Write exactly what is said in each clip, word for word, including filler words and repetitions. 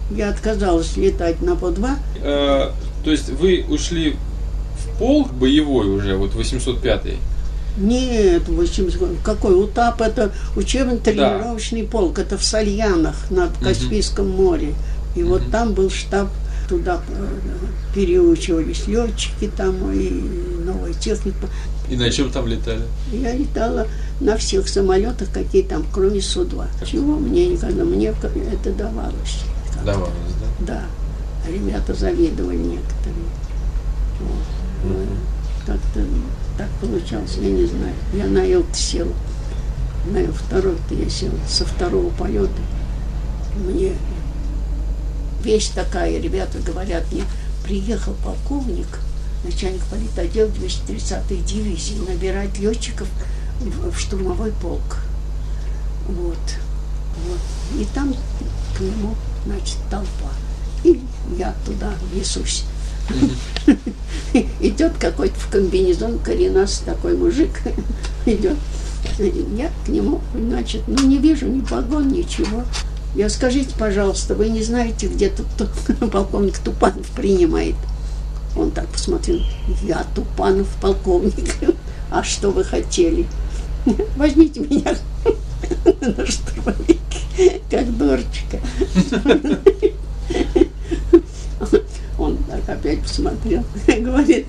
Я отказалась летать на По два. Э, то есть вы ушли в полк боевой уже, вот восемьсот пятый? Нет, восемьсот какой УТАП, это учебно-тренировочный да. полк, это в Сальянах на Каспийском uh-huh. море. И uh-huh. вот там был штаб, туда переучивались летчики там и новая техника. И на чем там летали? Я летала на всех самолетах, какие там, кроме Су два. Чего мне никогда, мне это давалось. Давалось, да? Да. Ребята завидовали некоторые. Вот. Uh-huh. Как-то так получалось, я не знаю. Я на Ил-то села. На Ил второй-то я села. Со второго полета. Мне вещь такая, ребята говорят мне, приехал полковник, начальник политотдела двести тридцатой дивизии, набирать летчиков в, в штурмовой полк. Вот. Вот. И там к нему, значит, толпа. И я туда несусь. Идет какой-то в комбинезон коренастый такой мужик, идет. Я к нему, значит, ну не вижу ни погон, ничего. Я, скажите, пожалуйста, вы не знаете, где тут полковник Тупанов принимает? Он так посмотрел, я Тупанов, полковник. А что вы хотели? Возьмите меня на штурмовик, как дурочка. Он так опять посмотрел и говорит,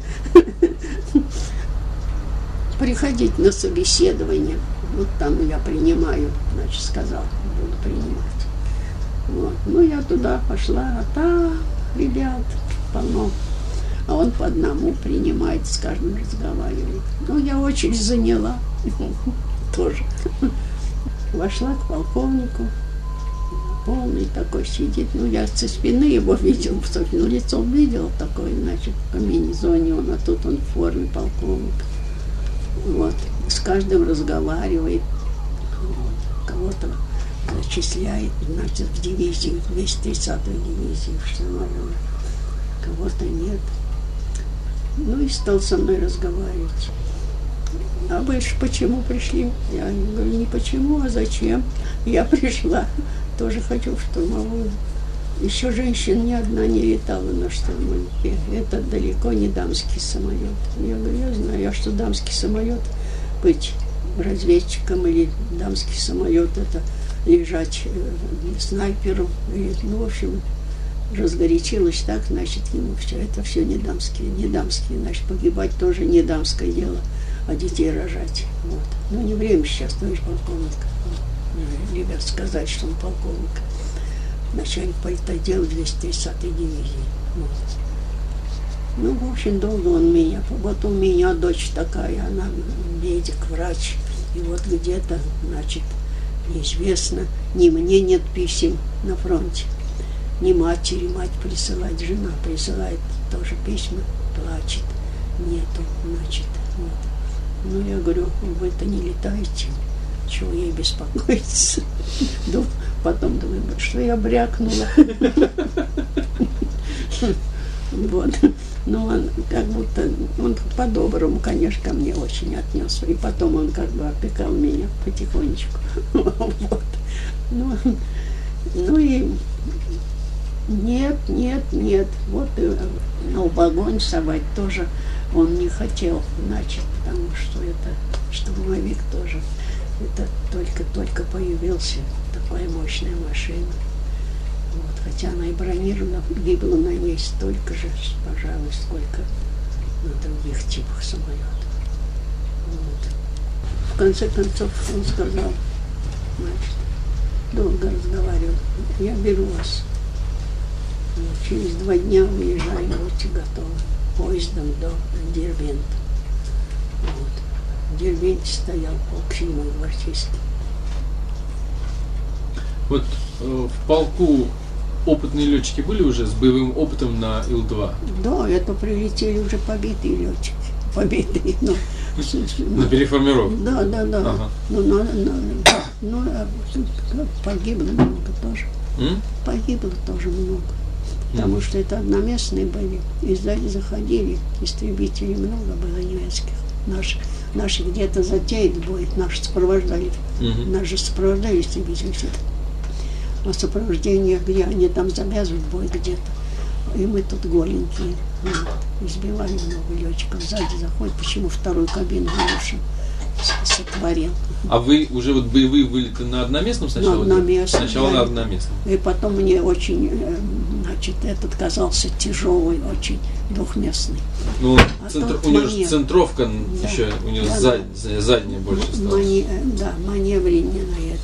приходите на собеседование. Вот там я принимаю, значит, сказал, буду принимать. Вот. Ну, я туда пошла, а там ребят полно. А он по одному принимает, с каждым разговаривает. Ну, я очередь заняла тоже. Вошла к полковнику. Полный такой сидит. Ну, я со спины его видел, ну, лицо видел такое, значит, в комбинезоне он, а тут он в форме полковника. Вот. С каждым разговаривает. Вот. Кого-то зачисляет, значит, в дивизию, в двести тридцатую дивизию, в штурмовую. Кого-то нет. Ну, и стал со мной разговаривать. А вы же почему пришли? Я говорю, не почему, а зачем? Я пришла. Тоже хочу в штурмовую. Еще женщина ни одна не летала на штурмовике. Это далеко не дамский самолет. Я говорю, я знаю, а что дамский самолет, быть разведчиком или дамский самолет, это лежать э, снайпером. И, ну, в общем, разгорячилась так, значит, ему все, это все не дамские, не дамские, значит, погибать тоже не дамское дело, а детей рожать. Вот. Ну, не время сейчас, товарищ полковник. Ребят, сказать, что он полковник, начальник политотдела двести тридцатой дивизии. Вот. Ну, в общем, долго он меня. Вот у меня дочь такая, она медик, врач. И вот где-то, значит, неизвестно, ни мне нет писем на фронте, ни матери, мать присылает, жена присылает тоже письма, плачет. Нету, значит, вот. Ну, я говорю, вы-то не летаете. Чего ей беспокоиться? Потом думаю, что я брякнула. Вот. Ну, он как будто, он по-доброму, конечно, ко мне очень отнесся. И потом он как бы опекал меня потихонечку. Вот. Ну, ну и нет, нет, нет. Вот ну, в огонь совать тоже он не хотел, значит, потому что это штурмовик тоже. Это только-только появился, такая мощная машина. Вот, хотя она и бронирована, гибло на ней столько же, пожалуй, сколько на других типах самолетов. Вот. В конце концов он сказал, значит, долго разговаривал, я беру вас. Вот, через два дня уезжаем, будьте готовы, поездом до Дербента. Вот. В Дербенте стоял полк седьмой гвардейский. Вот э, в полку опытные летчики были уже с боевым опытом на Ил два? Да, это прилетели уже побитые летчики. Побитые, но... На переформировку? Да, да, да. Ага. Ну, но, но, но, но погибло много тоже. М? Погибло тоже много. Потому mm. что это одноместные были. И сзади заходили, истребителей много было немецких. Наших, наши где-то затеют бой, наши сопровождали. Mm-hmm. Наши сопровождали истребители. а сопровождение, где они там завязывают бой где-то. И мы тут голенькие. Вот. Избивали много летчиков. Сзади заходит, почему вторую кабину Илюша сотворил. А вы уже вот боевые вылеты на одноместном сначала? На одноместном. Сначала да. на одноместном. И потом мне очень, значит, этот казался тяжелый, очень двухместный. Ну, а центр, у него же центровка да. еще, у него да, зад, да. задняя больше стала. Мани, да, маневренная